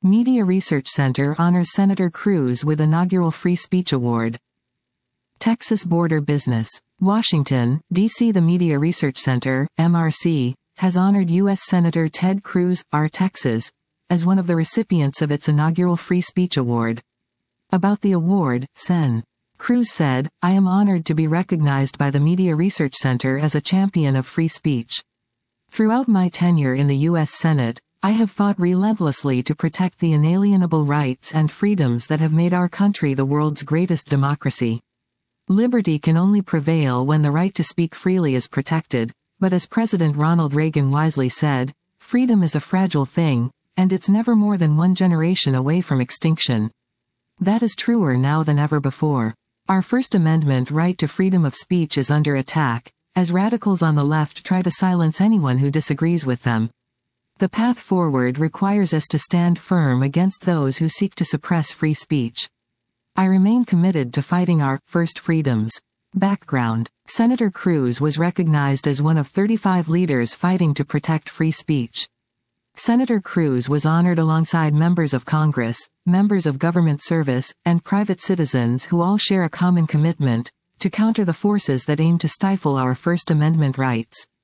Media Research Center honors Senator Cruz with inaugural Free Speech Award. Texas Border Business. Washington, D.C. The Media Research Center, MRC, has honored U.S. Senator Ted Cruz, R. Texas, as one of the recipients of its inaugural Free Speech Award. About the award, Sen. Cruz said, "I am honored to be recognized by the Media Research Center as a champion of free speech. Throughout my tenure in the U.S. Senate, I have fought relentlessly to protect the inalienable rights and freedoms that have made our country the world's greatest democracy. Liberty can only prevail when the right to speak freely is protected, but as President Ronald Reagan wisely said, freedom is a fragile thing, and it's never more than one generation away from extinction. That is truer now than ever before. Our First Amendment right to freedom of speech is under attack, as radicals on the left try to silence anyone who disagrees with them. The path forward requires us to stand firm against those who seek to suppress free speech. I remain committed to fighting our first freedoms." Background. Senator Cruz was recognized as one of 35 leaders fighting to protect free speech. Senator Cruz was honored alongside members of Congress, members of government service, and private citizens who all share a common commitment to counter the forces that aim to stifle our First Amendment rights.